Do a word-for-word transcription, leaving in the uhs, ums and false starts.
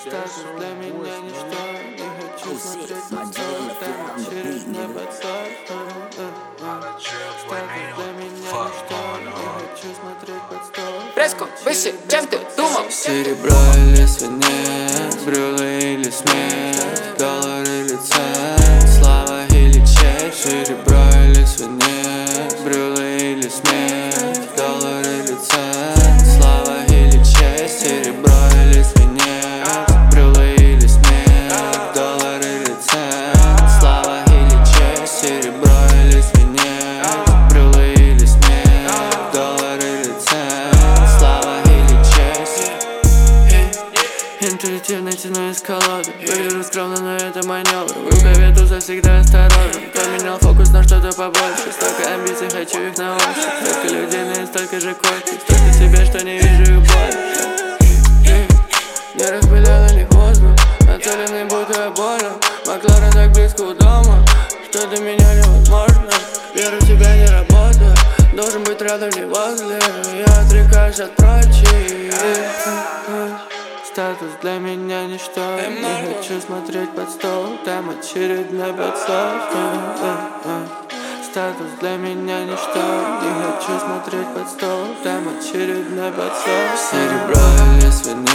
Статус для меня ничто. Не хочу смотреть под стол. Там очередной подстав. Статус для меня ничто. Не хочу смотреть под стол. Резко выше, чем ты думал. Серебро или свинец, брюло или смерть, доллар или цент, слава или честь. Серебро или свинец, брюло или смерть, доллар или цент, слава или честь. Серебро или свинец, брюло или смерть, доллар или цент, слава или честь. Серебро или свинец, брюло или смерть, доллар или цент, слава или честь. Интуитивно тяну из колоды. Выгляжу скромно, но это маневр. В рукаве туза всегда осторожен. Поменял фокус на что-то побольше. Столько амбиций, хочу их на ощупь. Столько людей, но и столько же костей. Столько себе, что не вижу их боли. Не распылял или воздух, нацеленный будто больно. Макларен так близко у дома, что для меня невозможно. Веру в себя не работаю, должен быть рядом, не возле. Я отрекаюсь от прочих. Статус для меня ничто. Не хочу смотреть под стол. Там очередной подстав. Статус для меня ничто. Не хочу смотреть под стол. Там очередной подстав. Серебро или свинец,